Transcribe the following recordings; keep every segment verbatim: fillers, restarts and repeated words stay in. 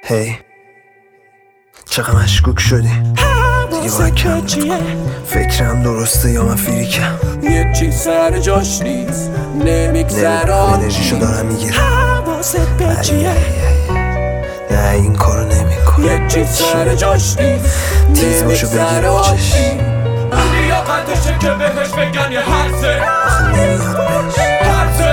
هی چقدر مشکوک شدی دیگه باید کم فکرم درسته یا من فیریکم یه چیز سر جاش نیست نمیگذره انرژیشو دارم میگیرم حواست به چیه نه این کارو نمیکنم یه چیز سر جاش نیست تیز باشو بگیر به چشم اونی یا قدشه که بهش بگن یه حرزه آخه نمیاد بهش حرزه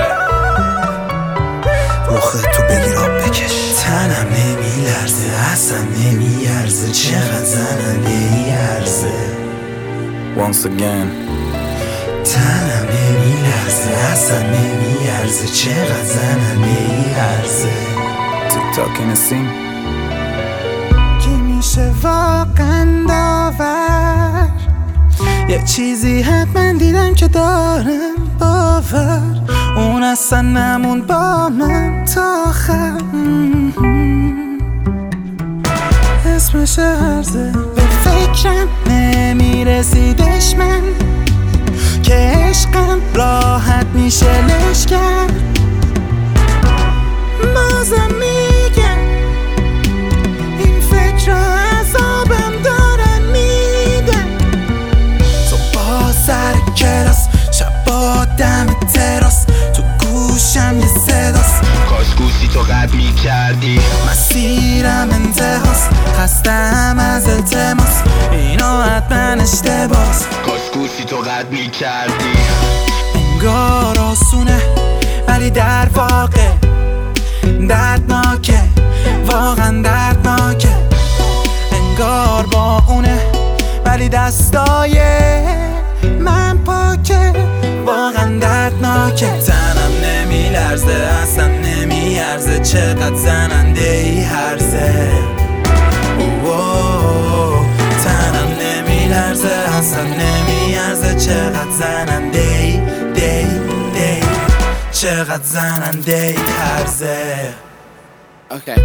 مخه تو بگیر آب بکش تنم نمیلرزه اصلا نمیارزه چقدر زننده ای عرضه Once again تنم نمیلرزه اصلا نمیارزه چقدر زننده ای عرضه TikTok in a scene که میشه واقعا داور یه چیزی حتما دیدم که دارم باور اون اصلا نمون با من تا آخر اسمش عرضه به فکرم نمیرسیدش من که عشقم راحت میشه لش کرد بازم میگم این فکر را عذابم دارن میدن تو با سر کلاس شب با دم تراس تو گوشم یه صداست کاش گوشی تو قد می کردی مسیرم انتهاست خستم از التماس اینا حتما اشتباس کاش گوشی تو قد می کردی انگار آسونه ولی در واقع دردناکه واقعا دردناکه انگار با اونه ولی دستای من پاکه واقعا دردناکه تنم نمیلرزه اصلا نمیارزه چقدر زننده ای هرزه تنم نمیلرزه اصلا نمیارزه چقدر زننده ای دی دی چقدر زننده ای هرزه Okay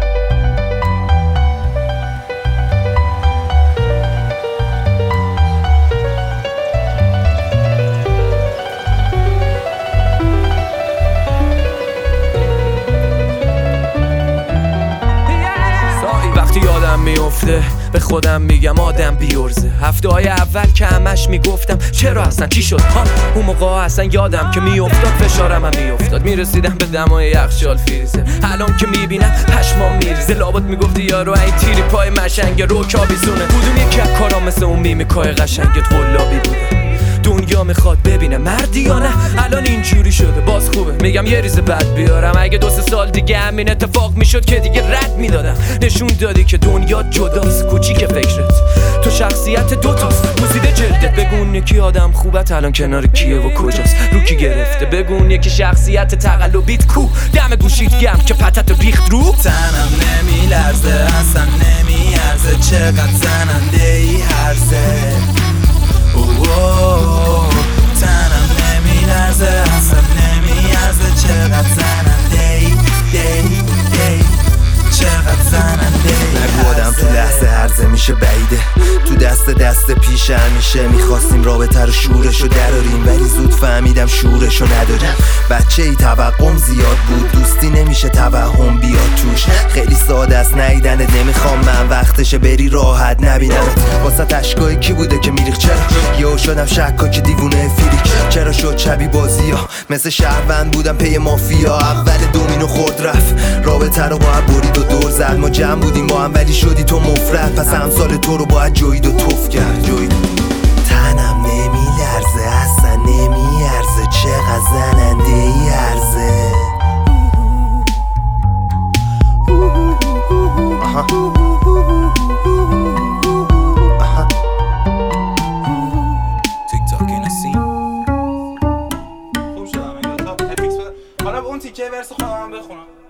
وقتی یادم میفته به خودم میگم آدم بیورزه هفته های اول که همش میگفتم چرا اصلا چی شد ها اون موقع اصلا یادم که میافتاد فشارم هم میافتاد میرسیدم به دمای یخچال فریزه الان که میبینم پشمام میریزه لابد میگفتی یارو این تیری پای مشنگ رکابیزونه بودم یکی از کارا مثل اون میمیکای قشنگت قلابی بوده دنیا میخواد ببینه مردی یا نه الان اینجوری شده باز خوبه میگم یه ریز بد بیارم اگه دو سه سال دیگه همین اتفاق میشد که دیگه رد میدادم نشون دادی که دنیا جداست کوچیک فکرت تو شخصیت دوتاست موزیده جلدت بگون یکی آدم خوبت الان کنار کیه و کجاست رو کی گرفته بگون یکی شخصیت تقلبیت کو دم گوشیت گم که پتت ریخت رو تنم نمیلرزه اصلا نمیارزه چقدر زننده ای هرزه تنم نمیلرزه اصلا نمیارزه چقدر زننده ای دی دی چقدر زننده ای نگو آدم تو لحظه هرزه میشه بعیده تو دست دست پیش همیشه میخواستیم رابطه رو شورشو دراریم ولی زود فهمیدم شورشو نداریم بچه ای توقعم زیاد بود دوستی نمیشه توهم بیاد توش خیلی ساده است نیدنت نمیخوام من وقتشه بری راحت نبینمت واسه تشکایی کی بوده که میریخ چرا یهو شدم شکا که دیوونه فیریک چرا شد شبی بازی ها مثل شهروند بودم پی مافیا اول دومینو خورد رفت رابطه رو باید برید و دور زد ما جمع بودیم با هم ولی شدی تو مفرد پس امثال تو رو باید جوید و توف کرد جوید تنم نمیلرزه اصلا نمیارزه چقدر زننده ای عرضه آها آها TikTok in a scene خوب شدم اگه تا افیکس بده حالا اون تیکه ورس خودم بخونم